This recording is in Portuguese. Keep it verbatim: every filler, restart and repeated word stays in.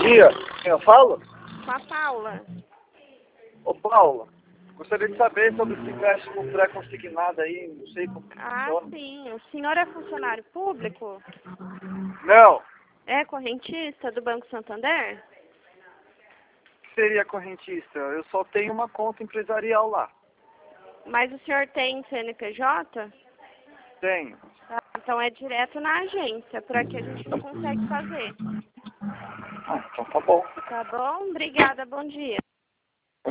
dia. Quem eu falo? Com a Paula. Ô, Paula, gostaria de saber sobre esse empréstimo pré-consignado aí, não sei como Ah, funciona. sim. O senhor é funcionário público? Não, É correntista do Banco Santander? que seria correntista? Eu só tenho uma conta empresarial lá. Mas o senhor tem C N P J? Tenho. Tá, então é direto na agência, por aqui a gente não consegue fazer. Ah, então tá bom. Tá bom? Obrigada, bom dia.